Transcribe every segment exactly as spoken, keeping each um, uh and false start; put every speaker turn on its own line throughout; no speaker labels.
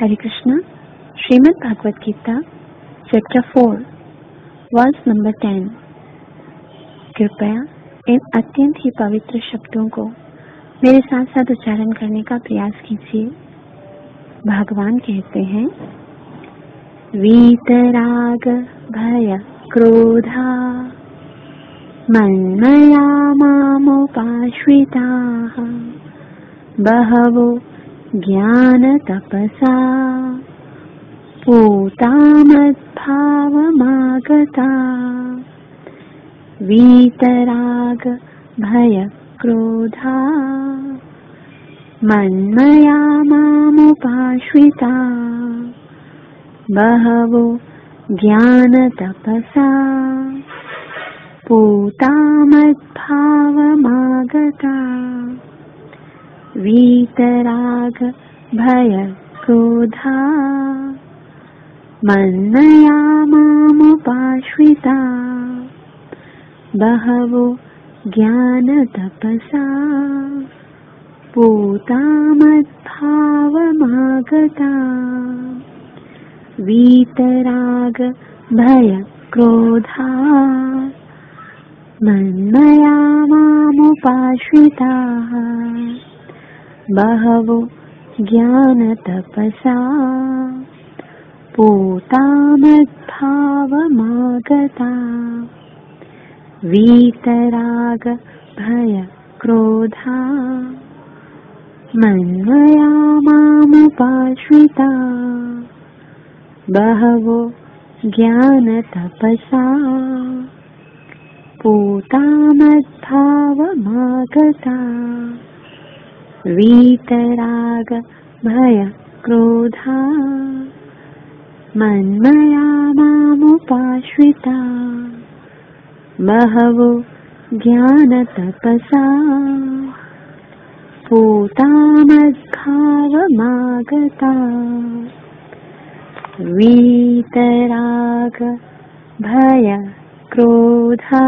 हरे Krishna. Shrimad Bhagavad Gita chapter four verse number ten. कृपया इन अत्यंत ही पवित्र शब्दों को मेरे साथ साथ उच्चारण करने का प्रयास कीजिए। भगवान कहते हैं, वीतराग भय क्रोधा मन्मया मामुपाश्रिताः बहवो ज्ञान तपसा पूता मद्भावमागता। वीतराग भय क्रोधा मन्मया मामुपाश्रिता बहवो ज्ञान तपसा पूता मद्भावमागता। वीतराग भय क्रोधा मन्मया मामुपाश्रिता बहवो ज्ञान तपसा पूता मद्भावमागता। वीतराग भय क्रोधा मन्मया मामुपाश्रिता बहवो ज्ञान तपसा पूता मद्भावमागता। वीतराग भय क्रोधा मन्मया मामुपाश्रिता बहवो ज्ञान तपसा पूता मद्भावमागता। वीतराग भय क्रोधा मन्मया मामुपाश्रिता बहवो ज्ञान तपसा पूता मद्भावमागता। वीतराग भय क्रोधा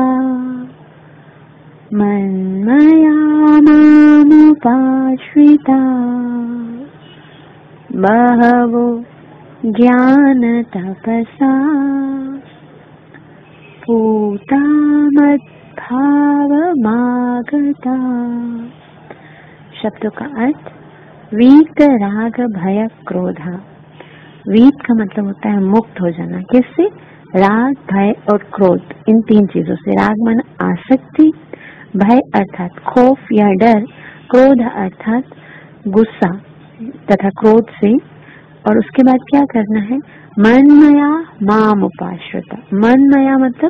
मन्मया मामुपाश्रिता बहवो ज्ञान तपसा पूता मद्भावमागता। शब्दों का अर्थ, वीतराग भय क्रोधा। वीत का मतलब होता है मुक्त हो जाना। किससे? राग, भय और क्रोध, इन तीन चीजों से। राग मन आसक्ति, भय अर्थात खौफ या डर, क्रोध अर्थात गुस्सा तथा क्रोध से। और उसके बाद क्या करना है? मनमया माम उपाश्रिता। मनमया मतलब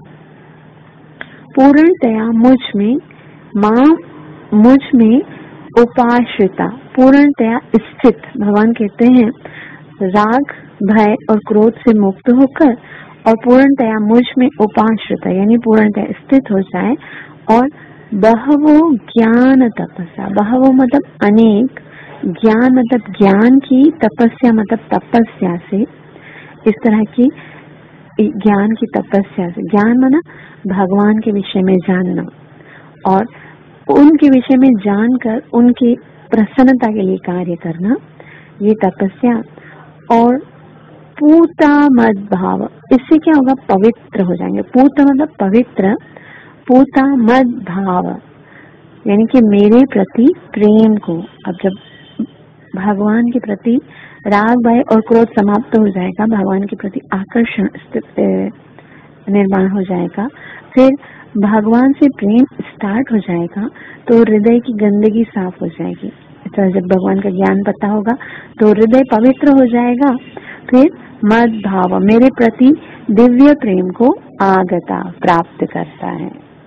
पूर्णतया मुझ में, माम मुझ में, उपाश्रिता पूर्णतया स्थित। भगवान कहते हैं राग, भय और क्रोध से मुक्त होकर और पूर्णतया मुझ में उपाश्रिता यानी पूर्णतया स्थित हो जाए। और बहवो ज्ञान तपस्या, बहवो मतलब अनेक, ज्ञान मतलब ज्ञान की, तपस्या मतलब तपस्या से, इस तरह की ज्ञान की तपस्या से। ज्ञान माना भगवान के विषय में जानना और उनके विषय में जानकर उनकी प्रसन्नता के लिए कार्य करना, ये तपस्या। और पूता मद्भाव, इससे क्या होगा? पवित्र हो जाएंगे। पूता मतलब पवित्र, पूता मद्भाव यानी कि मेरे प्रति प्रेम को। अब जब भगवान के प्रति राग, भय और क्रोध समाप्त हो जाएगा, भगवान के प्रति आकर्षण निर्माण हो जाएगा, फिर भगवान से प्रेम स्टार्ट हो जाएगा, तो हृदय की गंदगी साफ हो जाएगी। तो जब भगवान का ज्ञान पता होगा तो हृदय पवित्र हो जाएगा। फिर मद भाव, मेरे प्रति दिव्य प्रेम को आगता प्राप्त करता है।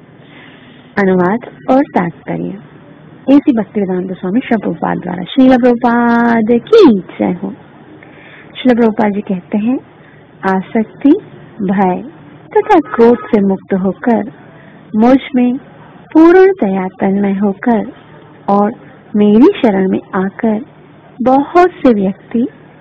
अनुवाद और तात्पर्य ऐसी भक्तिवेदांत स्वामी श्रील प्रभुपाद द्वारा। श्रील प्रभुपाद की जय हो। श्रील प्रभुपाद जी कहते हैं, आसक्ति, भय तथा क्रोध से मुक्त होकर मुझ में पूर्णतया तन्मय होकर और मेरी शरण में आकर बहुत से व्यक्ति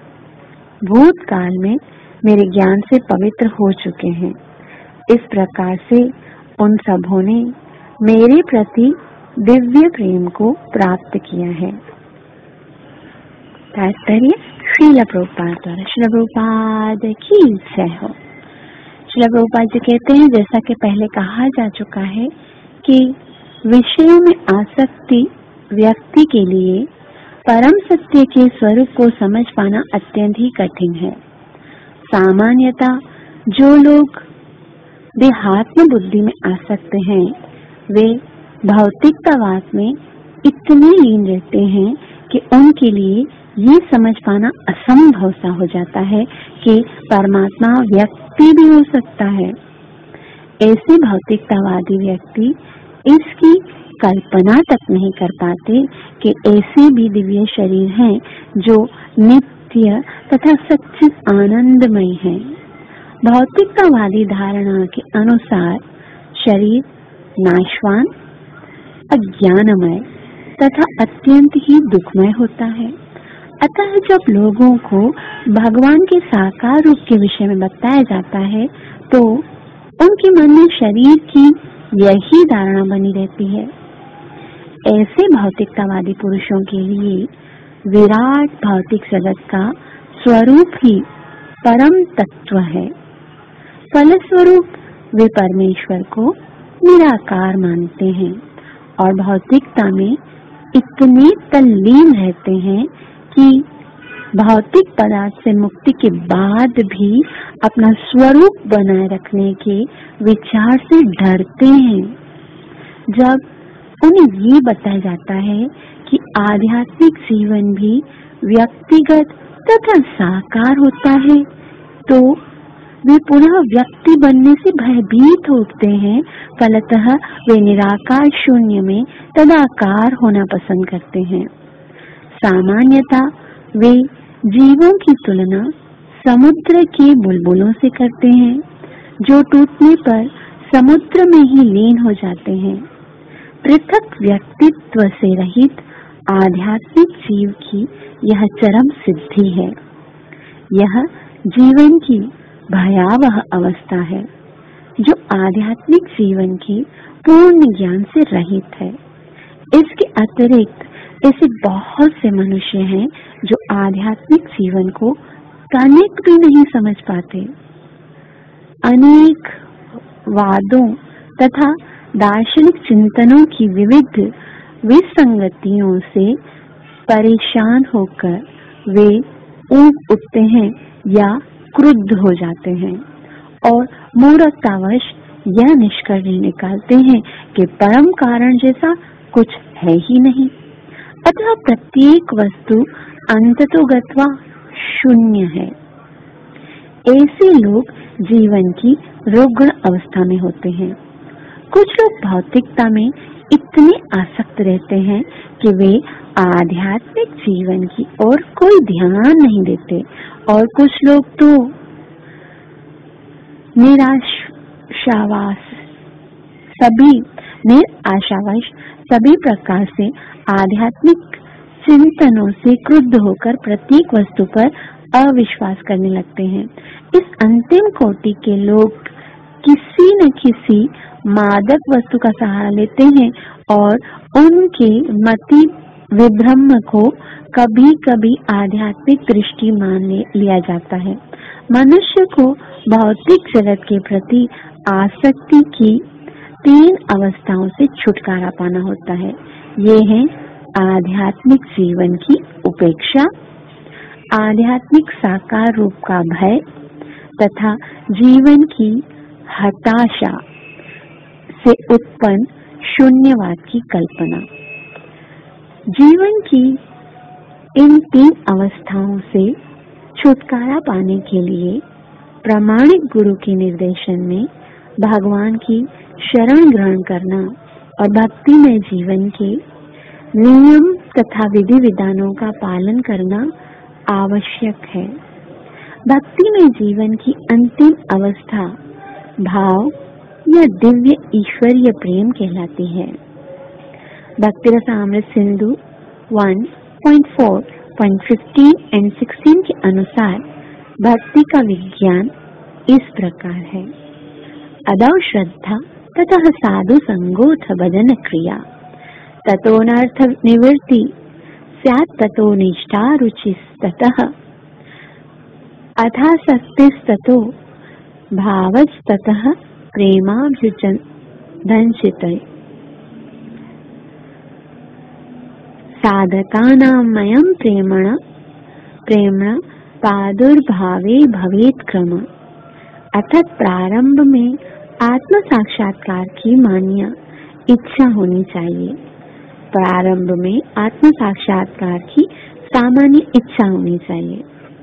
भूतकाल में मेरे ज्ञान से पवित्र हो चुके हैं। इस प्रकार से उन सबों ने मेरे प्रति दिव्य प्रेम को प्राप्त किया है। तात्पर्य, श्रील प्रभुपाद द्वारा। श्रील प्रभुपाद की जय हो। श्रील प्रभुपाद जी कहते हैं, जैसा कि पहले कहा जा चुका है कि विषयों में आसक्ति व्यक्ति के लिए परम सत्य के स्वरूप को समझ पाना अत्यंत ही कठिन है। सामान्यतः जो लोग देहात्म बुद्धि में आसक्त हैं, वे भौतिकतावाद में इतने लीन रहते हैं कि उनके लिए ये समझ पाना असंभव सा हो जाता है कि परमात्मा व्यक्ति भी हो सकता है। ऐसे भौतिकतावादी व्यक्ति इसकी कल्पना तक नहीं कर पाते कि ऐसे भी दिव्य शरीर हैं जो नित्य तथा सच्चित आनंदमय हैं। भौतिकतावादी धारणा के अनुसार शरीर नाशवान, अज्ञानमय तथा अत्यंत ही दुखमय होता है। अतः जब लोगों को भगवान के साकार रूप के विषय में बताया जाता है तो उनके मन में शरीर की यही धारणा बनी रहती है। ऐसे भौतिकतावादी पुरुषों के लिए विराट भौतिक जगत का स्वरूप ही परम तत्व है। फलस्वरूप वे परमेश्वर को निराकार मानते हैं और भौतिकता में इतने तल्लीन रहते हैं कि भौतिक पदार्थ से मुक्ति के बाद भी अपना स्वरूप बनाए रखने के विचार से डरते हैं। जब उन्हें ये बताया जाता है कि आध्यात्मिक जीवन भी व्यक्तिगत तथा साकार होता है तो वे पुनः व्यक्ति बनने से भयभीत होते हैं। फलतः वे निराकार शून्य में तदाकार होना पसंद करते हैं। सामान्यतः वे जीवों की तुलना समुद्र के बुलबुलों से करते हैं जो टूटने पर समुद्र में ही लीन हो जाते हैं। पृथक व्यक्तित्व से रहित आध्यात्मिक जीव की यह चरम सिद्धि है। यह जीवन की भयावह अवस्था है जो आध्यात्मिक जीवन की पूर्ण ज्ञान से रहित है। इसके अतिरिक्त ऐसे बहुत से मनुष्य हैं जो आध्यात्मिक जीवन को तनिक भी नहीं समझ पाते। अनेक वादों तथा दार्शनिक चिंतनों की विविध विसंगतियों से परेशान होकर वे ऊब उठते हैं या क्रुद्ध हो जाते हैं और मूर्खतावश यह निष्कर्ष निकालते हैं कि परम कारण जैसा कुछ है ही नहीं। अतः प्रत्येक वस्तु अंततोगत्वा शून्य है। ऐसे लोग जीवन की रुग्ण अवस्था में होते हैं। कुछ लोग भौतिकता में इतने आसक्त रहते हैं कि वे आध्यात्मिक जीवन की ओर कोई ध्यान नहीं देते और कुछ लोग तो निराशावास सभी निराशावश सभी प्रकार से आध्यात्मिक चिंतनों से क्रुद्ध होकर प्रत्येक वस्तु पर अविश्वास करने लगते हैं। इस अंतिम कोटि के लोग किसी न किसी मादक वस्तु का सहारा लेते हैं और उनके मति विभ्रम को कभी कभी आध्यात्मिक दृष्टि मान लिया जाता है। मनुष्य को भौतिक जगत के प्रति आसक्ति की तीन अवस्थाओं से छुटकारा पाना होता है। ये है आध्यात्मिक जीवन की उपेक्षा, आध्यात्मिक साकार रूप का भय तथा जीवन की हताशा से उत्पन्न शून्यवाद की कल्पना। जीवन की इन तीन अवस्थाओं से छुटकारा पाने के लिए प्रामाणिक गुरु के निर्देशन में भगवान की शरण ग्रहण करना और भक्तिमय जीवन के नियम तथा विधि विधानों का पालन करना आवश्यक है। भक्तिमय जीवन की अंतिम अवस्था भाव या दिव्य ईश्वरीय प्रेम कहलाती है। Bhakti Rasamrita Sindhu one point four point fifteen and sixteen के अनुसार भक्ति का विज्ञान इस प्रकार है। अदौ श्रद्धा ततः साधु संगोथ भजन क्रिया ततोनर्थ निवृत्ति स्यात् ततो निष्ठा रुचि ततः अथासक्तिस्ततो भावस्ततः प्रेमाभ्युदंशितये साधकानामयं प्रेमण प्रेमण प्रादुर्भावे भवेत् क्रम। अर्थात प्रारंभ में आत्म साक्षात्कार की मान्य इच्छा होनी चाहिए। प्रारंभ में आत्म साक्षात्कार की सामान्य इच्छा होनी चाहिए।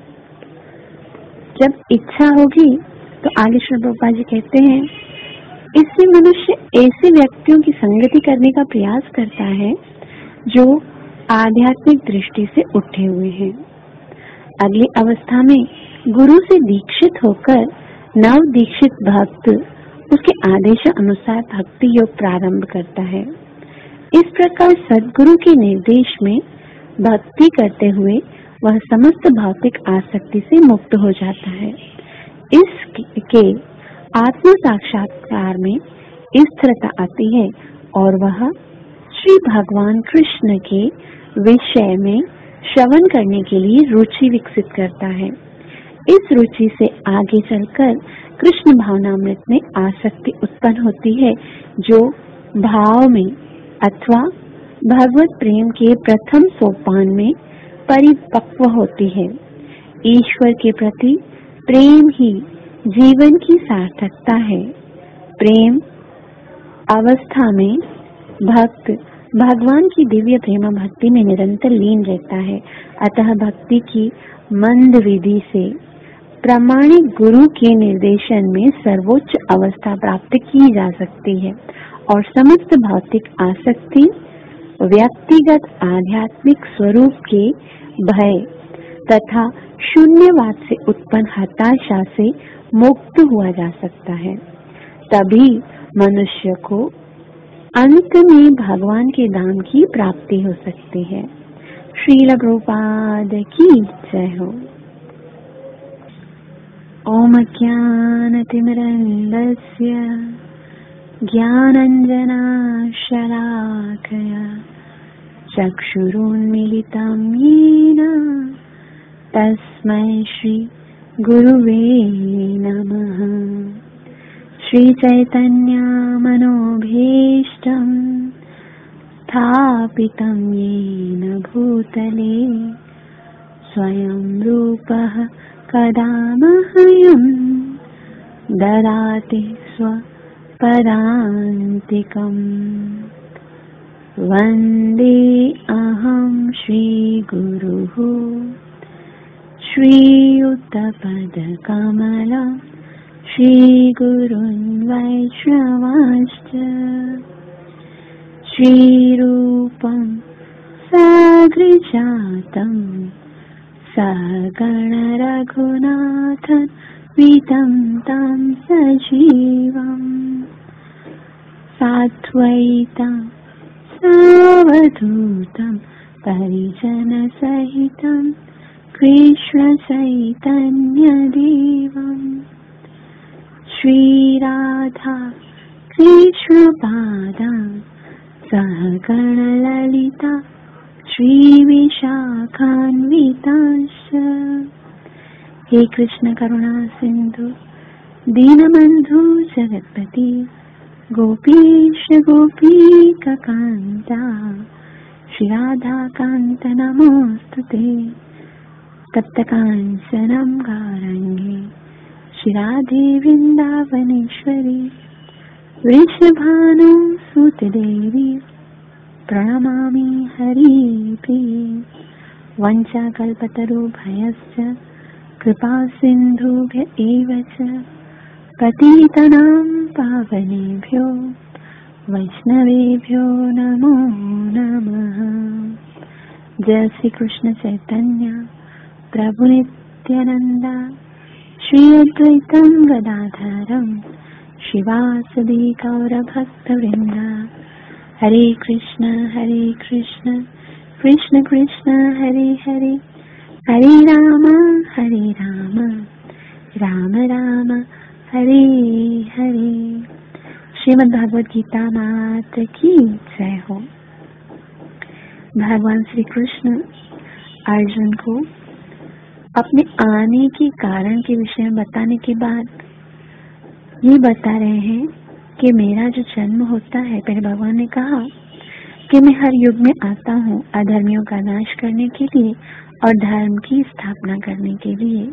जब इच्छा होगी तो आगे श्री प्रभुपाद जी कहते हैं, इससे मनुष्य ऐसे व्यक्तियों की संगति करने का प्रयास करता है जो आध्यात्मिक दृष्टि से उठे हुए हैं। अगली अवस्था में गुरु से दीक्षित होकर नव दीक्षित भक्त उसके आदेश अनुसार भक्ति योग प्रारंभ करता है। इस प्रकार सद्गुरु के निर्देश में भक्ति करते हुए वह समस्त भौतिक आसक्ति से मुक्त हो जाता है। इसके आत्म साक्षात्कार में स्थिरता आती है और वह श्री भगवान कृष्ण के विषय में श्रवण करने के लिए रुचि विकसित करता है। इस रुचि से आगे चलकर कृष्ण भावनामृत में आसक्ति उत्पन्न होती है, जो भाव में अथवा भगवत प्रेम के प्रथम सोपान में परिपक्व होती है। ईश्वर के प्रति प्रेम ही जीवन की सार्थकता है। प्रेम अवस्था में भक्त भगवान की दिव्य प्रेम भक्ति में निरंतर लीन रहता है। अतः भक्ति की मंद विधि से प्रामाणिक गुरु के निर्देशन में सर्वोच्च अवस्था प्राप्त की जा सकती है और समस्त भौतिक आसक्ति व्यक्तिगत आध्यात्मिक स्वरूप के भय तथा शून्यवाद से उत्पन्न हताशा से मुक्त हुआ जा सकता है। तभी मनुष्य को अंत में भगवान के धाम की प्राप्ति हो सकती है। श्रील प्रभुपाद की जय हो। ओम ज्ञानतिमिरन्धस्य ज्ञानाञ्जनशलाकया चक्षुरुन्मीलितं येन तस्मै श्री गुरुवे नमः। श्रीचैतन्य मनोभीष्टं स्थापितं येन भूतले स्वयं रूपः कदा मह्यं ददाति स्वपदान्तिकम्। वन्दे अहं श्रीगुरुः श्रीयुतपदकमलं श्रीगुरुन् वैष्णवांश्च श्रीरूपं साग्रजातं सहगण रघुनाथं वितं तं सजीवं साद्वैतं सावधूतं परिजनसहितं कृष्णचैतन्यदेवं श्रीराधा कृष्णपादां सहगण ललिता श्रीविशाखान्वितांश्च। हे कृष्ण करुणा सिंधु दीनबंधु जगत्पति गोपीश गोपीकान्ता श्री राधा कांत नमोस्तुते। तप्तकांचनं गौरांगी श्री राधे वृंदावनेश्वरी वृषभानुसुते देवी प्रणमामि हरिप्रिये। वंचाकल्पतरुभ्यश्च कृपा सिन्धुभ्य एव च पतितानां पावनेभ्यो वैष्णवेभ्यो नमो नमः। जय श्री कृष्ण चैतन्य प्रभु नित्यानंद श्री अद्वैतं गदाधरं शिवासदि गौरभक्तवृंद। हरे कृष्ण हरे कृष्ण कृष्ण कृष्ण हरे हरे हरे राम हरे राम राम राम हरे हरे। श्रीमद् भागवत गीता मात की जय हो। भगवान श्री कृष्ण अर्जुन को अपने आने के कारण के विषय में बताने के बाद ये बता रहे हैं कि मेरा जो जन्म होता है, पहले भगवान ने कहा कि मैं हर युग में आता हूँ अधर्मियों का नाश करने के लिए और धर्म की स्थापना करने के लिए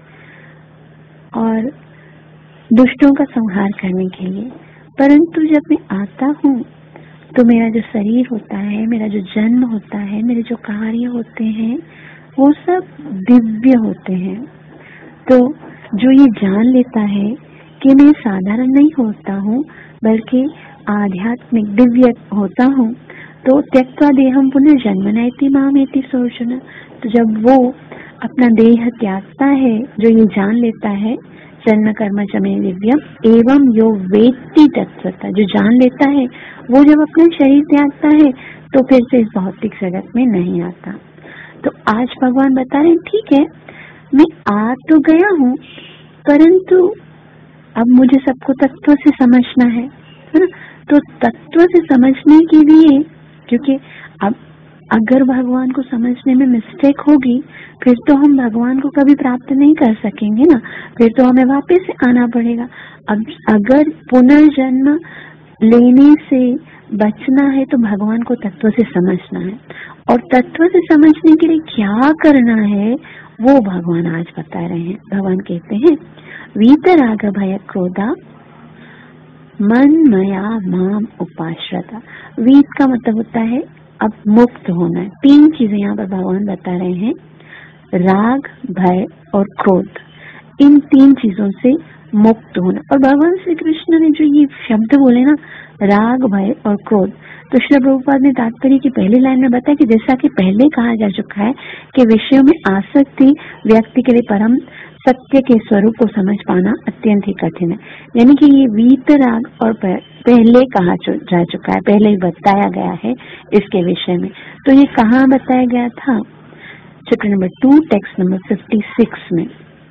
और दुष्टों का संहार करने के लिए। परंतु जब मैं आता हूँ तो मेरा जो शरीर होता है, मेरा जो जन्म होता है, मेरे जो कार्य होते हैं, वो सब दिव्य होते हैं। तो जो ये जान लेता है कि मैं साधारण नहीं होता हूँ बल्कि आध्यात्मिक दिव्य होता हूँ, तो त्यक्त्वा देहम पुनर्जन्मनाति मामेति सोचना, तो जब वो अपना देह त्यागता है, जो ये जान लेता है जन्म कर्म च मे दिव्यम एवं यो वेत्ति तत्सत्ता, जो जान लेता है वो जब अपना शरीर त्यागता है तो फिर से इस भौतिक जगत में नहीं आता। तो आज भगवान बता रहे हैं ठीक है, मैं आ तो गया हूँ परंतु अब मुझे सबको तत्व से समझना है, है ना। तो तत्व से समझने के लिए, क्योंकि अब अगर भगवान को समझने में मिस्टेक होगी फिर तो हम भगवान को कभी प्राप्त नहीं कर सकेंगे ना, फिर तो हमें वापस से आना पड़ेगा। अब अगर पुनर्जन्म लेने से बचना है तो भगवान को तत्व से समझना है, और तत्व से समझने के लिए क्या करना है वो भगवान आज बता रहे हैं। भगवान कहते हैं वीतराग भय क्रोधा मन मया माम उपाश्रता। वीत का मतलब होता है अब मुक्त होना है। तीन चीजें यहाँ पर भगवान बता रहे हैं, राग, भय और क्रोध, इन तीन चीजों से मुक्त होना। और भगवान श्री कृष्ण ने जो ये शब्द बोले ना, राग, भय और क्रोध, तो श्री प्रभुपाद ने तात्पर्य की पहली लाइन में बताया कि जैसा कि पहले कहा जा चुका है कि विषयों में आसक्ति व्यक्ति के लिए परम सत्य के स्वरूप को समझ पाना अत्यंत ही कठिन है। यानी कि ये वीतराग और पहले कहा जा चुका है, पहले ही बताया गया है इसके विषय में। तो ये कहाँ बताया गया था? Chapter number two text number fifty six में।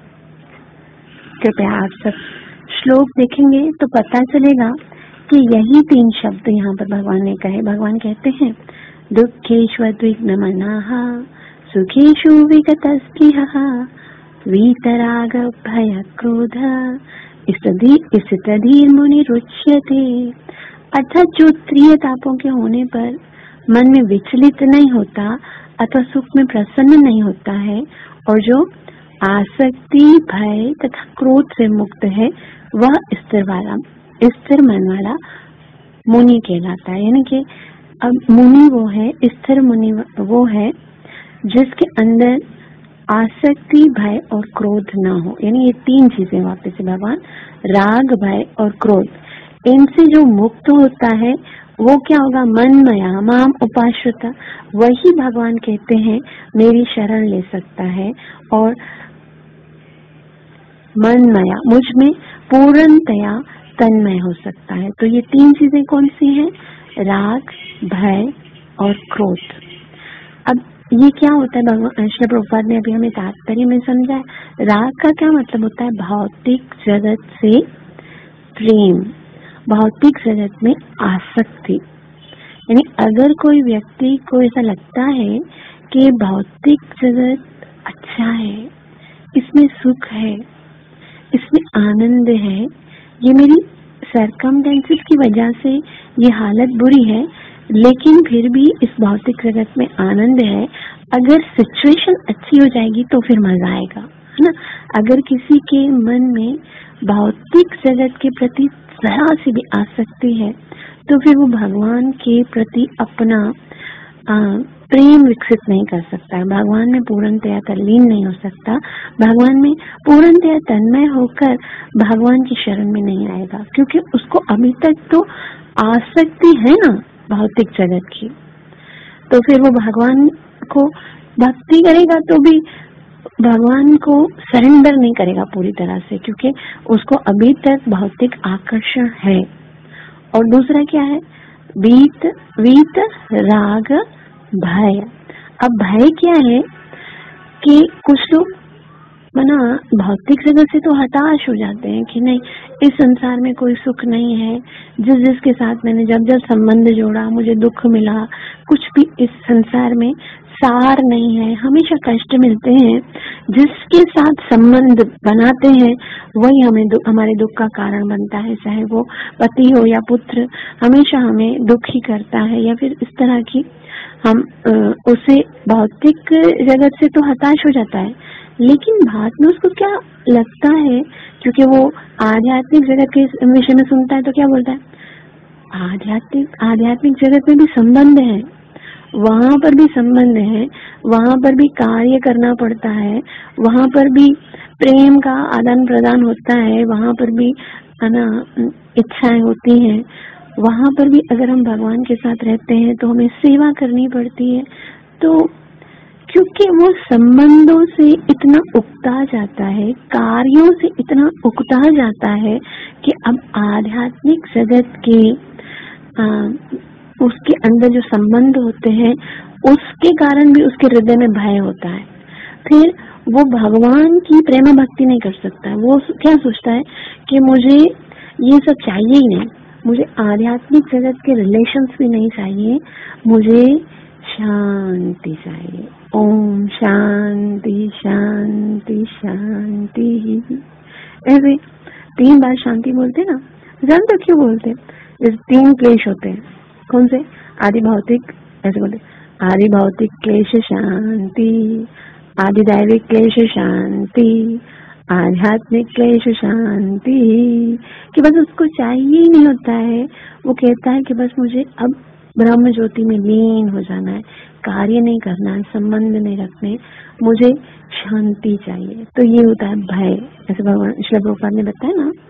कृपया आप सब श्लोक देखेंगे तो पता चलेगा कि यही तीन शब्द यहाँ पर भगवान ने कहे। भगवान कहते हैं दुःखेष्वद्विग्नमनाः सुखेषु विगतस्पृहः वीतराग भय क्रोध स्थितधीर्मुनिरुच्यते। अर्थात जो त्रिय तापों के होने पर मन में विचलित नहीं होता अथवा सुख में प्रसन्न नहीं होता है और जो आसक्ति, भय तथा क्रोध से मुक्त है, वह स्थिर वाला स्थिर मन वाला मुनि कहलाता है। यानी कि अब मुनि वो है, स्थिर मुनि वो है जिसके अंदर आसक्ति, भय और क्रोध ना हो। यानी ये तीन चीजें वापस से भगवान, राग, भय और क्रोध, इनसे जो मुक्त होता है वो क्या होगा? मन मया माम उपाश्रता, वही भगवान कहते हैं मेरी शरण ले सकता है और मन मया मुझ में पूर्णतया तन्मय हो सकता है। तो ये तीन चीजें कौन सी हैं? राग, भय और क्रोध। अब ये क्या होता है? भगवान श्री प्रभुपाद ने अभी हमें तात्पर्य में समझाया। राग का क्या मतलब होता है? भौतिक जगत से प्रेम, भौतिक जगत में आसक्ति। यानी अगर कोई व्यक्ति को ऐसा लगता है कि भौतिक जगत अच्छा है, इसमें सुख है, इसमें आनंद है, ये मेरी सरकमस्टेंसेस की वजह से ये हालत बुरी है लेकिन फिर भी इस भौतिक जगत में आनंद है, अगर सिचुएशन अच्छी हो जाएगी तो फिर मजा आएगा, है ना। अगर किसी के मन में भौतिक जगत के प्रति जरा सी भी आसक्ति है तो फिर वो भगवान के प्रति अपना आ, प्रेम विकसित नहीं कर सकता है, भगवान में पूर्णतया तल्लीन नहीं हो सकता, भगवान में पूर्णतया तन्मय होकर भगवान की शरण में नहीं आएगा, क्योंकि उसको अभी तक तो आसक्ति है ना भौतिक जगत की। तो फिर वो भगवान को भक्ति करेगा तो भी भगवान को सरेंडर नहीं करेगा पूरी तरह से, क्योंकि उसको अभी तक भौतिक आकर्षण है। और दूसरा क्या है? वीत वीत राग भय। अब भय क्या है कि कुछ लोग मना भौतिक जगत से तो हताश हो जाते हैं कि नहीं, इस संसार में कोई सुख नहीं है, जिस जिसके साथ मैंने जब जब संबंध जोड़ा मुझे दुख मिला, कुछ भी इस संसार में सार नहीं है, हमेशा कष्ट मिलते हैं। जिसके साथ संबंध बनाते हैं वही हमें दु, हमारे दुख का कारण बनता है, चाहे वो पति हो या पुत्र, हमेशा हमें दुख ही करता है। या फिर इस तरह की हम उसे भौतिक जगत से तो हताश हो जाता है, लेकिन बाद में उसको क्या लगता है, क्योंकि वो आध्यात्मिक जगत के विषय में सुनता है तो क्या बोलता है, आध्यात्मिक आध्यात्मिक जगत में भी संबंध है, वहां पर भी संबंध है, वहां पर भी कार्य करना पड़ता है, वहां पर भी प्रेम का आदान प्रदान होता है, वहां पर भी है ना इच्छाएं होती हैं, वहां पर भी अगर हम भगवान के साथ रहते हैं तो हमें सेवा करनी पड़ती है। तो क्योंकि वो संबंधों से इतना उकता जाता है, कार्यों से इतना उकता जाता है कि अब आध्यात्मिक जगत के आ, उसके अंदर जो संबंध होते हैं उसके कारण भी उसके हृदय में भय होता है। फिर वो भगवान की प्रेम भक्ति नहीं कर सकता। वो क्या सोचता है कि मुझे ये सब चाहिए ही नहीं, मुझे आध्यात्मिक जगत के रिलेशंस भी नहीं चाहिए, मुझे शांति चाहिए। ओम शांति शांति शांति, ऐसे तीन बार शांति बोलते ना, जानते क्यों बोलते? इस तीन क्लेश होते हैं। कौन से? आदि भौतिक, ऐसे बोलते आदि भौतिक क्लेश शांति, आदि दैविक क्लेश शांति, आध्यात्मिक क्लेश शांति। कि बस उसको चाहिए ही नहीं होता है, वो कहता है कि बस मुझे अब ब्रह्म ज्योति में लीन हो जाना है, कार्य नहीं करना है, संबंध नहीं रखने, मुझे शांति चाहिए। तो ये होता है भय। ऐसे भगवान श्री प्रभुपाद ने बताया ना,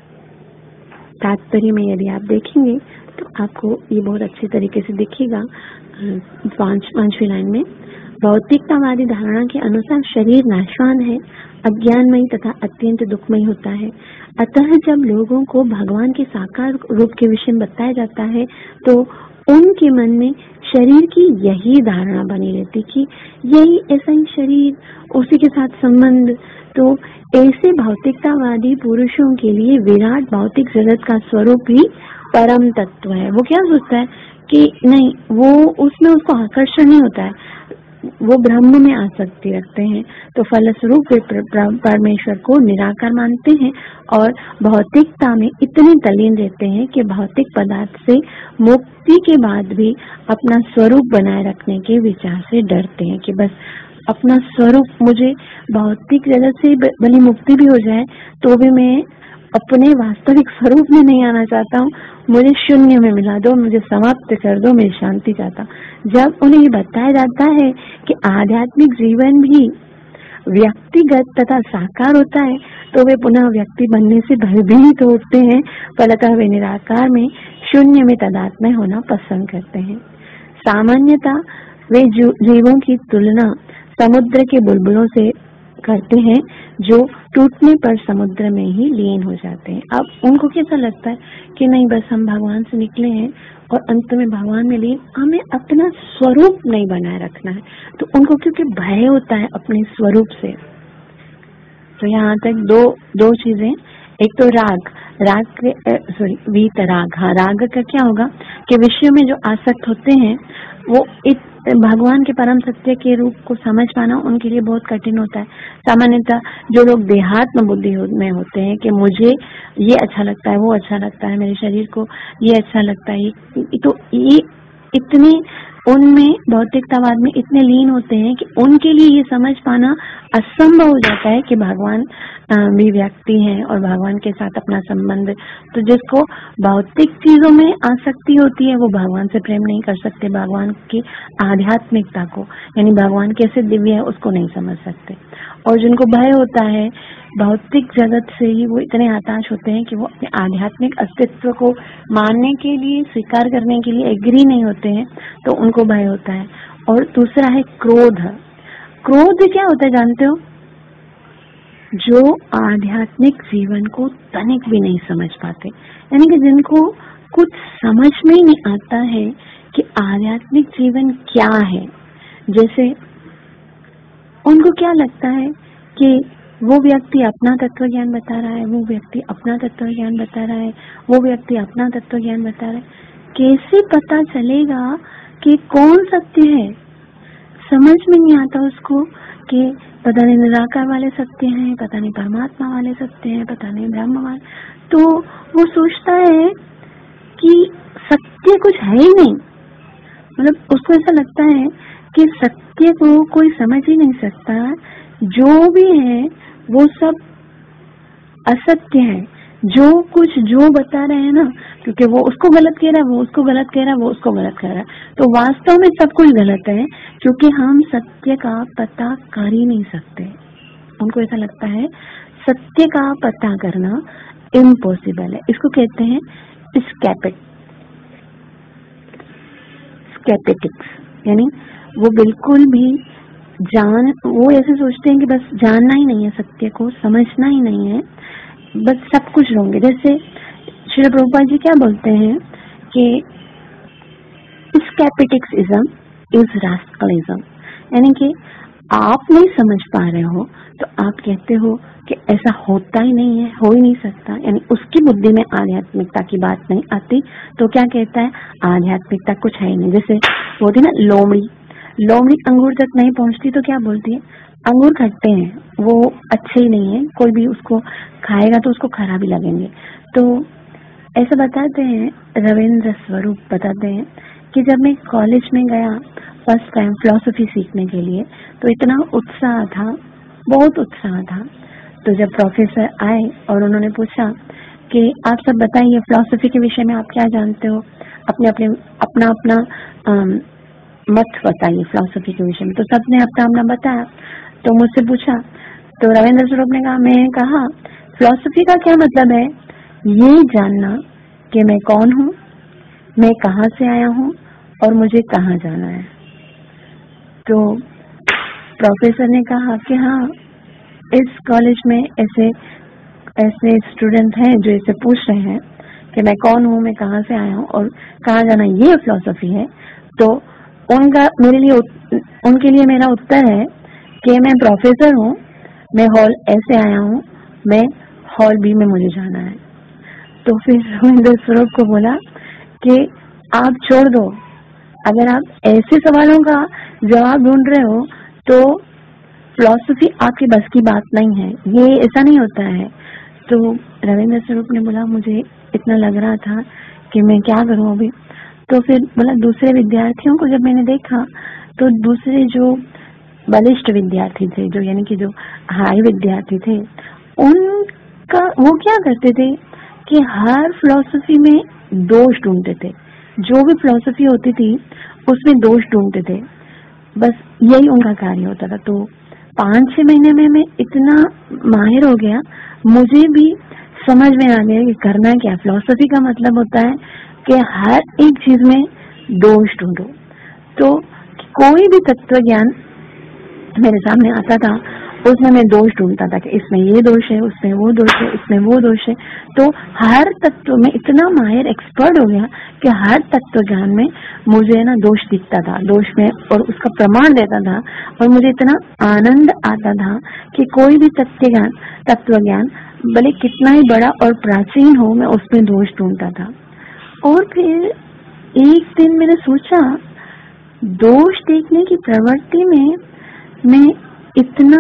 तात्पर्य में यदि आप देखेंगे तो आपको ये बहुत अच्छी तरीके से दिखेगा। पांच पांचवी लाइन में, भौतिकतावादी धारणा के अनुसार शरीर नाशवान है, अज्ञानमयी तथा अत्यंत दुखमय होता है। अतः जब लोगों को भगवान के साकार रूप के विषय में बताया जाता है तो उनके मन में शरीर की यही धारणा बनी रहती कि यही ऐसा ही शरीर, उसी के साथ संबंध। तो ऐसे भौतिकतावादी पुरुषों के लिए विराट भौतिक जगत का स्वरूप ही परम तत्व है। वो क्या सोचता है कि नहीं, वो उसमें उसको आकर्षण नहीं होता है, वो ब्रह्म में आसक्ति रखते हैं। तो फलस्वरूप वे परमेश्वर को निराकार मानते हैं और भौतिकता में इतने तल्लीन रहते हैं कि भौतिक पदार्थ से मुक्ति के बाद भी अपना स्वरूप बनाए रखने के विचार से डरते हैं कि बस अपना स्वरूप, मुझे भौतिक जगत से भले मुक्ति भी हो जाए तो भी मैं अपने वास्तविक स्वरूप में नहीं आना चाहता हूँ, मुझे शून्य में मिला दो, मुझे समाप्त कर दो, मैं शांति चाहता हूँ। जब उन्हें ये बताया जाता है कि आध्यात्मिक जीवन भी व्यक्तिगत तथा साकार होता है तो वे पुनः व्यक्ति बनने से भयभीत होते हैं, फलतः वे निराकार में शून्य में तदात्मय होना पसंद करते हैं। सामान्यतः वे जीवों की तुलना समुद्र के बुलबुलों से करते हैं जो टूटने पर समुद्र में ही लीन हो जाते हैं। अब उनको कैसा लगता है कि नहीं, बस हम भगवान से निकले हैं और अंत में भगवान में लीन, हमें अपना स्वरूप नहीं बनाए रखना है। तो उनको क्योंकि भय होता है अपने स्वरूप से। तो यहाँ तक दो दो चीजें, एक तो राग राग सॉरी वीत राग। हाँ, राग का क्या होगा कि विषयों में जो आसक्त होते हैं वो इत भगवान के परम सत्य के रूप को समझ पाना उनके लिए बहुत कठिन होता है। सामान्यतः जो लोग देहात्म बुद्धि में होते हैं कि मुझे ये अच्छा लगता है, वो अच्छा लगता है, मेरे शरीर को ये अच्छा लगता है, तो ये इतने उनमें भौतिकतावाद में इतने लीन होते हैं कि उनके लिए ये समझ पाना असंभव हो जाता है कि भगवान भी व्यक्ति हैं और भगवान के साथ अपना संबंध। तो जिसको भौतिक चीजों में आसक्ति होती है वो भगवान से प्रेम नहीं कर सकते, भगवान की आध्यात्मिकता को, यानी भगवान कैसे दिव्य है उसको नहीं समझ सकते। और जिनको भय होता है भौतिक जगत से ही, वो इतने हताश होते हैं कि वो अपने आध्यात्मिक अस्तित्व को मानने के लिए, स्वीकार करने के लिए एग्री नहीं होते हैं, तो उनको भय होता है। और दूसरा है क्रोध। क्रोध क्या होता है जानते हो? जो आध्यात्मिक जीवन को तनिक भी नहीं समझ पाते, यानी कि जिनको कुछ समझ में ही नहीं आता है कि आध्यात्मिक जीवन क्या है। जैसे उनको क्या लगता है कि वो व्यक्ति अपना तत्व ज्ञान बता रहा है, वो व्यक्ति अपना तत्व ज्ञान बता रहा है, वो व्यक्ति अपना तत्व ज्ञान बता रहा है। कैसे पता चलेगा कि कौन सत्य है? समझ में नहीं आता उसको कि पता नहीं निराकार वाले सत्य हैं, पता नहीं परमात्मा वाले सत्य हैं, पता नहीं ब्रह्म वाले, तो वो सोचता है कि सत्य कुछ है ही नहीं। मतलब उसको ऐसा लगता है कि सत्य को कोई समझ ही नहीं सकता, जो भी है वो सब असत्य है। जो कुछ जो बता रहे हैं ना, क्योंकि वो उसको गलत कह रहा है, वो उसको गलत कह रहा है, वो उसको गलत कह रहा है, तो वास्तव में सब कुछ गलत है, क्योंकि हम सत्य का पता कर ही नहीं सकते। उनको ऐसा लगता है सत्य का पता करना इम्पॉसिबल है। इसको कहते हैं स्केपिट स्केपिटिक्स, यानी वो बिल्कुल भी जान वो ऐसे सोचते हैं कि बस जानना ही नहीं है, सत्य को समझना ही नहीं है, बस सब कुछ होंगे। जैसे श्री प्रभुपाद जी क्या बोलते हैं कि स्केपिटिक्सिज्म इज रास्कलिज्म, यानी कि आप नहीं समझ पा रहे हो तो आप कहते हो कि ऐसा होता ही नहीं है, हो ही नहीं सकता, यानी उसकी बुद्धि में आध्यात्मिकता की बात नहीं आती, तो क्या कहता है आध्यात्मिकता कुछ है ही नहीं। जैसे होती ना लोमड़ी, लोमड़ी अंगूर तक नहीं पहुंचती तो क्या बोलती है, अंगूर खट्टे हैं, वो अच्छे ही नहीं है, कोई भी उसको खाएगा तो उसको खराब ही लगेंगे। तो ऐसा बताते हैं, रविंद्र स्वरूप बताते हैं कि जब मैं कॉलेज में गया फर्स्ट टाइम फिलॉसफी सीखने के लिए, तो इतना उत्साह था, बहुत उत्साह था। तो जब प्रोफेसर आए और उन्होंने पूछा कि आप सब बताइए फिलॉसफी के विषय में आप क्या जानते हो, अपने अपने अपना अपना आम, मत बताइए फिलॉसफी के विषय में। तो सबने अपना अपना बताया। तो मुझसे पूछा, तो रविंद्र स्वरूप ने कहा, मैं कहा फिलॉसफी का क्या मतलब है, ये जानना कि मैं कौन हूँ, मैं कहाँ से आया हूँ और मुझे कहाँ जाना है। तो प्रोफेसर ने कहा कि हाँ, इस कॉलेज में ऐसे ऐसे स्टूडेंट हैं जो ऐसे पूछ रहे हैं कि मैं कौन हूँ, मैं कहाँ से आया हूँ और कहाँ जाना, ये फिलॉसफी है। तो उनका मेरे लिए उनके लिए मेरा उत्तर है कि मैं प्रोफेसर हूँ, मैं हॉल ऐसे आया हूँ, मैं हॉल बी में मुझे जाना है। तो फिर रविंद्र स्वरूप को बोला कि आप छोड़ दो, अगर आप ऐसे सवालों का जवाब ढूंढ रहे हो तो फिलॉसफी आपके बस की बात नहीं है, ये ऐसा नहीं होता है। तो रविंद्र स्वरूप ने बोला, मुझे इतना लग रहा था कि मैं क्या करूं अभी। तो फिर बोला, दूसरे विद्यार्थियों को जब मैंने देखा तो दूसरे जो बलिष्ठ विद्यार्थी थे, जो यानी कि जो हाई विद्यार्थी थे, उनका वो क्या करते थे कि हर फिलॉसफी में दोष ढूंढते थे, जो भी फिलॉसफी होती थी उसमें दोष ढूंढते थे, बस यही उनका कार्य होता था। तो पाँच छह महीने में मैं इतना माहिर हो गया, मुझे भी समझ में आ गया कि करना क्या। फिलॉसफी का मतलब होता है कि हर एक चीज में दोष ढूंढो। तो कोई भी तत्व ज्ञान मेरे सामने आता था, उसमें मैं दोष ढूंढता था कि इसमें ये दोष है, उसमें वो दोष है, इसमें वो दोष है। तो हर तत्व में इतना माहिर एक्सपर्ट हो गया कि हर तत्व ज्ञान में मुझे ना दोष दिखता था, दोष में, और उसका प्रमाण देता था, और मुझे इतना आनंद आता था कि कोई भी तत्व ज्ञान तत्व ज्ञान भले कितना ही बड़ा और प्राचीन हो, मैं उसमें दोष ढूंढता था। और फिर एक दिन मैंने सोचा, दोष देखने की प्रवृत्ति में मैं इतना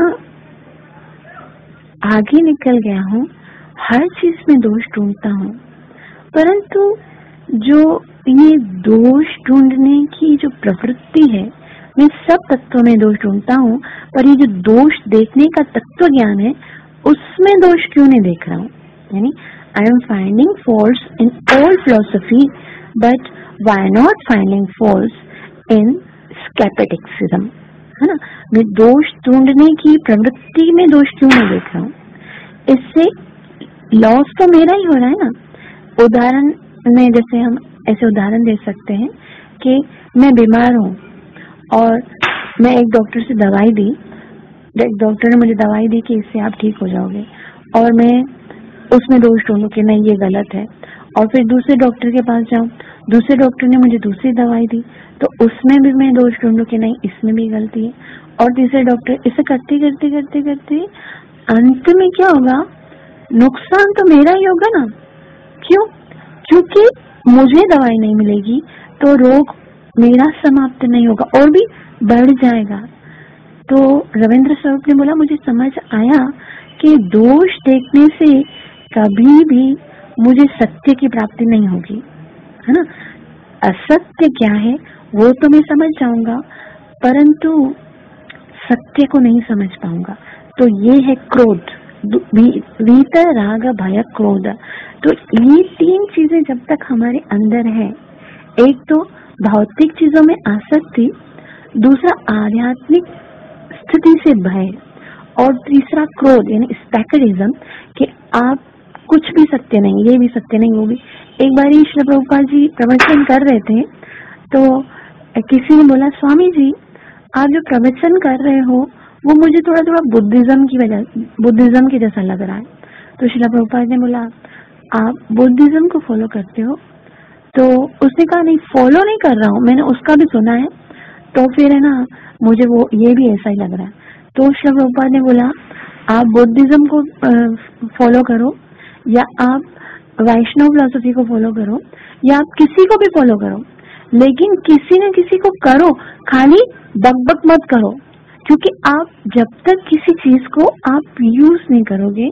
आगे निकल गया हूँ, हर चीज में दोष ढूंढता हूँ, परंतु जो ये दोष ढूंढने की जो प्रवृत्ति है, मैं सब तत्वों में दोष ढूंढता हूँ, पर ये जो दोष देखने का तत्व ज्ञान है उसमें दोष क्यों नहीं देख रहा हूँ। यानी I am finding faults in all philosophy, but why not finding faults in scepticism, है ना। मैं दोष ढूंढने की प्रवृत्ति में दोष क्यों नहीं देख रहा हूँ। इससे लॉस तो मेरा ही हो रहा है ना। उदाहरण में जैसे हम ऐसे उदाहरण दे सकते हैं कि मैं बीमार हूँ और मैं एक डॉक्टर से दवाई दी, एक डॉक्टर ने मुझे दवाई दी कि इससे आप ठीक हो जाओगे, और मैं उसमें दोष ढूंढूं कि नहीं ये गलत है, और फिर दूसरे डॉक्टर के पास जाऊं, दूसरे डॉक्टर ने मुझे दूसरी दवाई दी तो उसमें भी मैं दोष ढूंढूं कि नहीं इसमें भी गलती है, और तीसरे डॉक्टर, इसे करते करते करते करते अंत में क्या होगा, नुकसान तो मेरा ही होगा ना। क्यों? क्योंकि मुझे दवाई नहीं मिलेगी तो रोग मेरा समाप्त नहीं होगा और भी बढ़ जाएगा। तो रविंद्र स्वरूप ने बोला, मुझे समझ आया कि दोष देखने से कभी भी मुझे सत्य की प्राप्ति नहीं होगी, है ना। असत्य क्या है वो तो मैं समझ जाऊंगा, परंतु सत्य को नहीं समझ पाऊंगा। तो ये है क्रोध, वीत राग भय क्रोध। तो ये तीन चीजें जब तक हमारे अंदर है, एक तो भौतिक चीजों में आसक्ति, दूसरा आध्यात्मिक स्थिति से भय, और तीसरा क्रोध यानी स्पेक्युलिज्म कि आप कुछ भी सत्य नहीं, ये भी सत्य नहीं, वो भी। एक बार श्री प्रभुपाद जी प्रवचन कर रहे थे तो किसी ने बोला, स्वामी जी आप जो प्रवचन कर रहे हो वो मुझे थोड़ा थोड़ा बुद्धिज्म की वजह बुद्धिज्म के जैसा लग रहा है। तो श्री प्रभुपाद ने बोला, आप बुद्धिज्म को फॉलो करते हो? तो उसने कहा, नहीं फॉलो नहीं कर रहा हूँ, मैंने उसका भी सुना है, तो फिर है ना मुझे वो ये भी ऐसा ही लग रहा है। तो श्री प्रभुपाद ने बोला, आप बुद्धिज्म को फॉलो करो या आप वैष्णव फिलॉसफी को फॉलो करो या आप किसी को भी फॉलो करो, लेकिन किसी न किसी को करो, खाली बकबक मत करो। क्योंकि आप जब तक किसी चीज को आप यूज नहीं करोगे,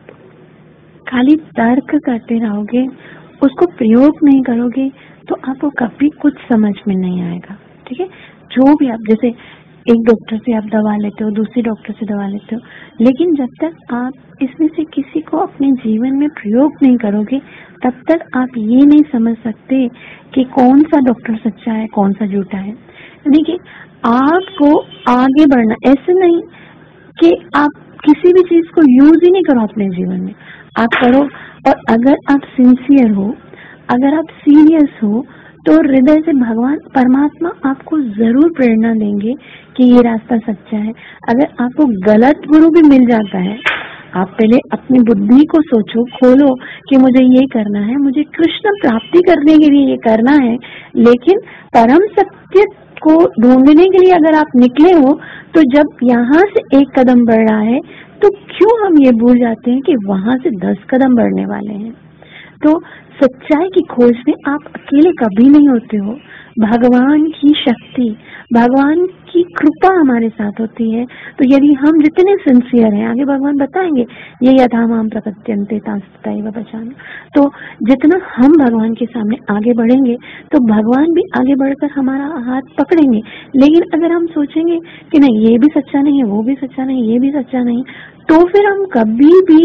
खाली तर्क करते रहोगे, उसको प्रयोग नहीं करोगे, तो आपको कभी कुछ समझ में नहीं आएगा। ठीक है, जो भी आप, जैसे एक डॉक्टर से आप दवा लेते हो, दूसरे डॉक्टर से दवा लेते हो, लेकिन जब तक आप इसमें से किसी को अपने जीवन में प्रयोग नहीं करोगे, तब तक आप ये नहीं समझ सकते कि कौन सा डॉक्टर सच्चा है, कौन सा झूठा है। यानी कि आपको आगे बढ़ना, ऐसे नहीं कि आप किसी भी चीज को यूज ही नहीं करो अपने जीवन में, आप करो। और अगर आप सिंसियर हो, अगर आप सीरियस हो, तो हृदय से भगवान परमात्मा आपको जरूर प्रेरणा देंगे कि ये रास्ता सच्चा है। अगर आपको गलत गुरु भी मिल जाता है, आप पहले अपनी बुद्धि को सोचो, खोलो कि मुझे ये करना है, मुझे कृष्ण प्राप्ति करने के लिए ये करना है। लेकिन परम सत्य को ढूंढने के लिए अगर आप निकले हो, तो जब यहाँ से एक कदम बढ़ रहा है, तो क्यों हम ये भूल जाते हैं कि वहां से दस कदम बढ़ने वाले हैं। तो सच्चाई की खोज में आप अकेले कभी नहीं होते हो, भगवान की शक्ति, भगवान की कृपा हमारे साथ होती है। तो यदि हम जितने सिंसियर हैं, आगे भगवान बताएंगे, ये यथा माम प्रपद्यन्ते तास्तैव भजामि, तो जितना हम भगवान के सामने आगे बढ़ेंगे, तो भगवान भी आगे बढ़कर हमारा हाथ पकड़ेंगे। लेकिन अगर हम सोचेंगे कि नहीं ये भी सच्चा नहीं है, वो भी सच्चा नहीं, ये भी सच्चा नहीं, तो फिर हम कभी भी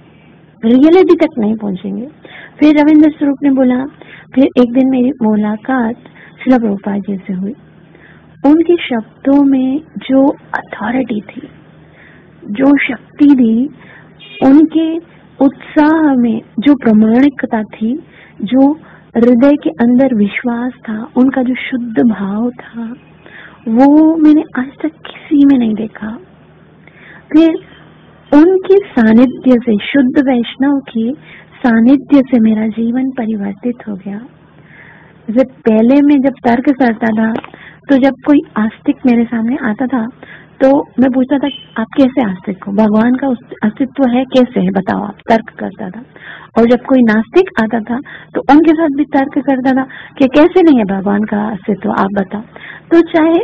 रियलिटी तक नहीं पहुंचेंगे। फिर रविंद्र स्वरूप ने बोला, फिर एक दिन मेरी मुलाकात श्रील प्रभुपाद जी से हुई। उनके शब्दों में जो अथॉरिटी थी, जो शक्ति थी, उनके उत्साह में जो प्रामाणिकता थी, जो हृदय के अंदर विश्वास था, उनका जो शुद्ध भाव था, वो मैंने आज तक किसी में नहीं देखा। फिर उनके सानिध्य से, शुद्ध वैष्णव के सानिध्य से मेरा जीवन परिवर्तित हो गया। जब पहले मैं जब तर्क करता था, तो जब कोई आस्तिक मेरे सामने आता था, तो मैं पूछता था आप कैसे आस्तिक हो, भगवान का अस्तित्व है कैसे है बताओ, आप तर्क करता था। और जब कोई नास्तिक आता था, तो उनके साथ भी तर्क करता था कि कैसे नहीं है भगवान का अस्तित्व, आप बताओ। तो चाहे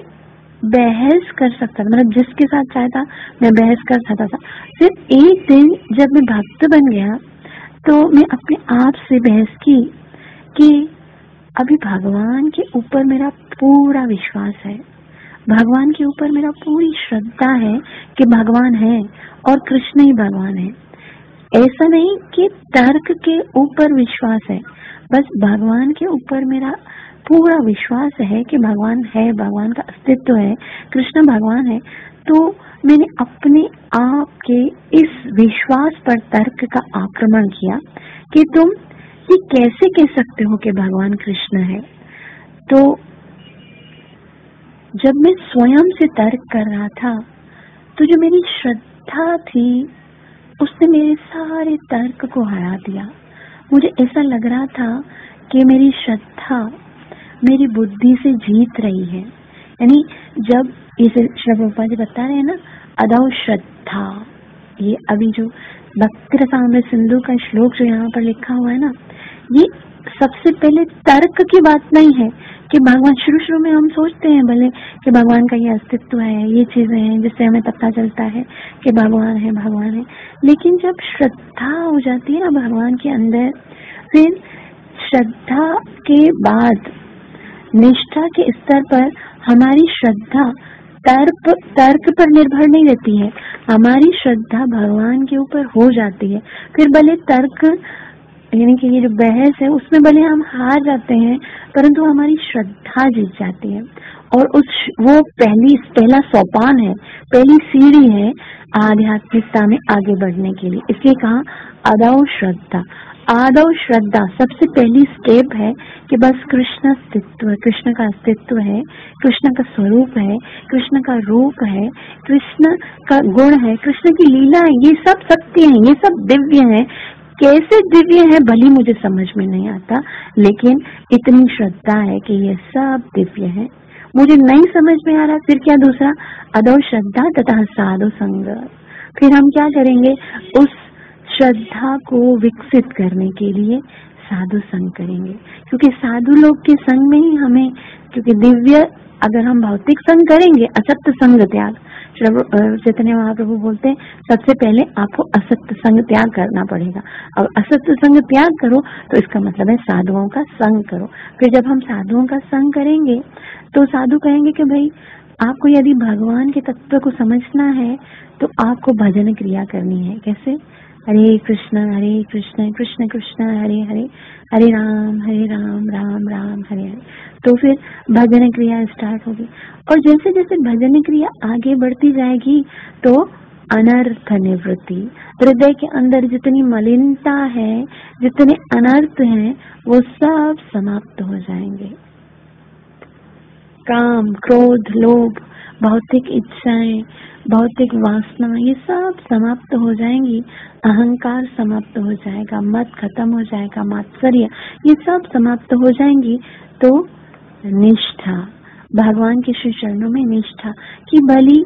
बहस कर सकता था, मतलब जिसके साथ चाहता मैं बहस कर सकता था। फिर एक दिन जब मैं भक्त बन गया, तो मैं अपने आप से बहस की कि अभी भगवान के ऊपर मेरा पूरा विश्वास है, भगवान के ऊपर मेरा पूरी श्रद्धा है कि भगवान है और कृष्ण ही भगवान है। ऐसा नहीं कि तर्क के ऊपर विश्वास है, बस भगवान के ऊपर मेरा पूरा विश्वास है कि भगवान है, भगवान का अस्तित्व है, कृष्ण भगवान है। तो मैंने अपने आप के इस विश्वास पर तर्क का आक्रमण किया कि तुम ये कैसे कह सकते हो कि भगवान कृष्ण है। तो जब मैं स्वयं से तर्क कर रहा था, तो जो मेरी श्रद्धा थी उसने मेरे सारे तर्क को हरा दिया। मुझे ऐसा लग रहा था कि मेरी श्रद्धा मेरी बुद्धि से जीत रही है। यानी जब इसे श्री प्रभुपाद जी बता रहे हैं ना, अदौ श्रद्धा, ये अभी जो भक्ति रसामृत सिंधु का श्लोक जो यहाँ पर लिखा हुआ है ना, ये सबसे पहले तर्क की बात नहीं है कि भगवान, शुरू शुरू में हम सोचते हैं भले कि भगवान का ये अस्तित्व है, ये चीजें हैं जिससे हमें पता चलता है कि भगवान है भगवान है, लेकिन जब श्रद्धा हो जाती है ना भगवान के अंदर, फिर श्रद्धा के बाद निष्ठा के स्तर पर हमारी श्रद्धा तर्क तर्क पर निर्भर नहीं रहती है, हमारी श्रद्धा भगवान के ऊपर हो जाती है। फिर भले तर्क यानी कि ये जो बहस है उसमें भले हम हार जाते हैं, परंतु हमारी श्रद्धा जीत जाती है, और उस वो पहली पहला सोपान है, पहली सीढ़ी है आध्यात्मिकता में आगे बढ़ने के लिए। इसलिए कहा आदौ श्रद्धा, आदौ श्रद्धा सबसे पहली स्टेप है कि बस कृष्ण अस्तित्व, कृष्ण का अस्तित्व है, कृष्ण का स्वरूप है, कृष्ण का रूप है, कृष्ण का गुण है, कृष्ण की लीला है, ये सब सत्य है, ये सब दिव्य है। कैसे दिव्य है भली मुझे समझ में नहीं आता, लेकिन इतनी श्रद्धा है कि ये सब दिव्य है। मुझे नहीं समझ में आ रहा, फिर क्या दूसरा, अदौ श्रद्धा तथा साधु संग। फिर हम क्या करेंगे, उस श्रद्धा को विकसित करने के लिए साधु संग करेंगे, क्योंकि साधु लोग के संग में ही हमें, क्योंकि दिव्य अगर हम भौतिक संग करेंगे, असत्य संग त्याग, चैतन्य महाप्रभु बोलते हैं सबसे पहले आपको असत्य संग त्याग करना पड़ेगा। अब असत्य संग त्याग करो तो इसका मतलब है साधुओं का संग करो। फिर जब हम साधुओं का संग करेंगे तो साधु कहेंगे कि भाई आपको यदि भगवान के तत्व को समझना है तो आपको भजन क्रिया करनी है। कैसे, हरे कृष्ण हरे कृष्ण कृष्ण कृष्ण हरे हरे, हरे राम हरे राम राम राम हरे हरे। तो फिर भजन क्रिया स्टार्ट होगी, और जैसे जैसे भजन क्रिया आगे बढ़ती जाएगी तो अनर्थ निवृत्ति, हृदय के अंदर जितनी मलिनता है, जितने अनर्थ हैं, वो सब समाप्त हो जाएंगे। काम, क्रोध, लोभ, भौतिक इच्छाएं, भौतिक वासना, ये सब समाप्त हो जाएंगी। अहंकार समाप्त हो जाएगा, मत खत्म हो जाएगा, मात्सर्य, ये सब समाप्त हो जाएंगी। तो निष्ठा, भगवान के श्री चरणों में निष्ठा कि भली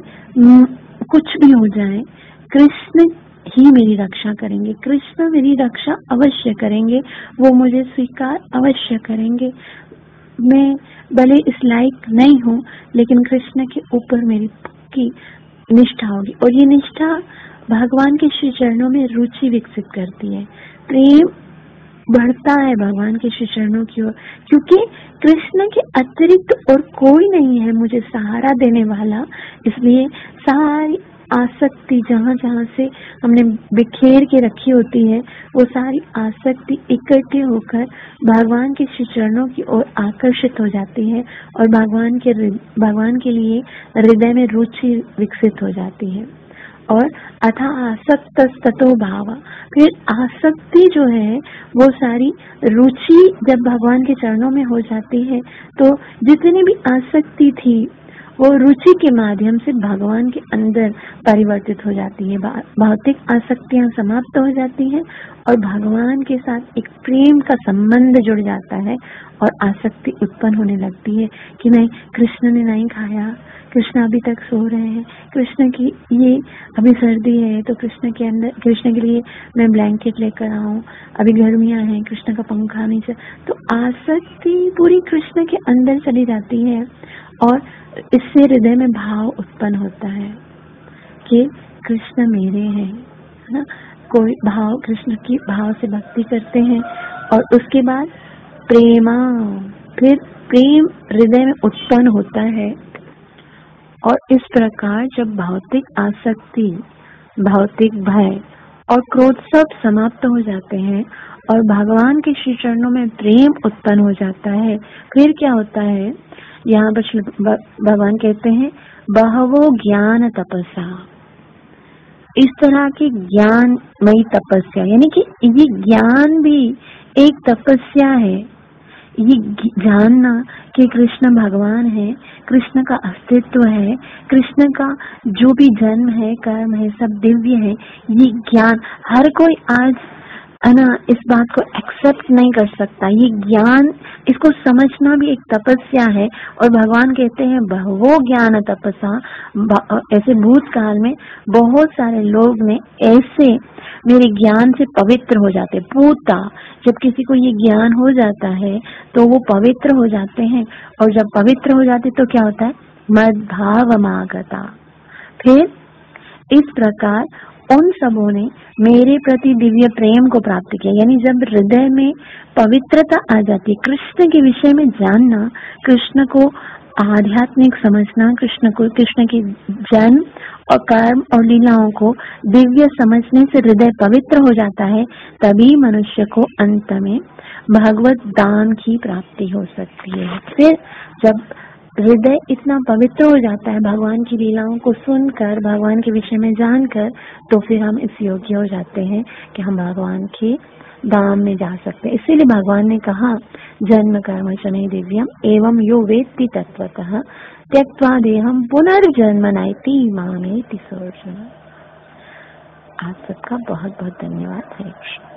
कुछ भी हो जाए, कृष्ण ही मेरी रक्षा करेंगे, कृष्ण मेरी रक्षा अवश्य करेंगे, वो मुझे स्वीकार अवश्य करेंगे। मैं भले इस लायक नहीं हूँ, लेकिन कृष्ण के ऊपर मेरी की निष्ठा होगी, और ये निष्ठा भगवान के श्री चरणों में रुचि विकसित करती है, प्रेम बढ़ता है भगवान के श्री चरणों की ओर, क्योंकि कृष्ण के अतिरिक्त और कोई नहीं है मुझे सहारा देने वाला। इसलिए सारी आसक्ति जहाँ जहाँ से हमने बिखेर के रखी होती है, वो सारी आसक्ति इकट्ठे होकर भगवान के श्री चरणों की ओर आकर्षित हो जाती है, और भगवान के भगवान के लिए हृदय में रुचि विकसित हो जाती है। और अथा आसक्त ततो भावा, फिर आसक्ति जो है वो सारी रुचि जब भगवान के चरणों में हो जाती है, तो जितनी भी आसक्ति थी वो रुचि के माध्यम से भगवान के अंदर परिवर्तित हो जाती है। भौतिक आसक्तियां समाप्त हो जाती हैं और भगवान के साथ एक प्रेम का संबंध जुड़ जाता है, और आसक्ति उत्पन्न होने लगती है कि नहीं, कृष्ण ने नहीं खाया, कृष्ण अभी तक सो रहे हैं, कृष्ण की ये अभी सर्दी है तो कृष्ण के अंदर कृष्ण के लिए मैं ब्लैंकेट लेकर आऊं, अभी गर्मियां हैं कृष्ण का पंखा नहीं चल। तो आसक्ति पूरी कृष्ण के अंदर चली जाती है, और इससे हृदय में भाव उत्पन्न होता है कि कृष्ण मेरे हैं, है ना। कोई भाव, कृष्ण की भाव से भक्ति करते हैं, और उसके बाद प्रेमा, फिर प्रेम हृदय में उत्पन्न होता है। और इस प्रकार जब भौतिक आसक्ति, भौतिक भय और क्रोध सब समाप्त हो जाते हैं और भगवान के श्री चरणों में प्रेम उत्पन्न हो जाता है, फिर क्या होता है, यहाँ पर भगवान कहते हैं बहवो ज्ञान तपस्या, इस तरह की ज्ञानमयी तपस्या, यानी कि ये ज्ञान भी एक तपस्या है। ये जानना कि कृष्ण भगवान है, कृष्ण का अस्तित्व है, कृष्ण का जो भी जन्म है, कर्म है, सब दिव्य है, ये ज्ञान हर कोई आज है ना इस बात को एक्सेप्ट नहीं कर सकता। ये ज्ञान, इसको समझना भी एक तपस्या है। और भगवान कहते हैं बहु ज्ञान तपस्या, ऐसे भूतकाल में बहुत सारे लोग ने ऐसे मेरे ज्ञान से पवित्र हो जाते। पूता, जब किसी को ये ज्ञान हो जाता है तो वो पवित्र हो जाते हैं, और जब पवित्र हो जाते तो क्या होता है? मद्भावमागता। फिर इस प्रकार उन सबों ने मेरे प्रति दिव्य प्रेम को प्राप्त किया। यानी जब हृदय में पवित्रता आ जाती, कृष्ण के विषय में जानना, कृष्ण को आध्यात्मिक समझना, कृष्ण को, कृष्ण के जन्म और कर्म और लीलाओं को दिव्य समझने से हृदय पवित्र हो जाता है, तभी मनुष्य को अंत में भगवत दान की प्राप्ति हो सकती है। फिर जब हृदय इतना पवित्र हो जाता है भगवान की लीलाओं को सुनकर, भगवान के विषय में जानकर, तो फिर हम इस योग्य हो जाते हैं कि हम भगवान के धाम में जा सकते हैं। इसीलिए भगवान ने कहा, जन्म कर्म च मे दिव्यम एवं यो वेत्ति तत्वतः त्यक्त्वा देहम पुनर्जन्म नैति मामेति सोर्जुन। आप सबका बहुत बहुत धन्यवाद। हरे कृष्ण।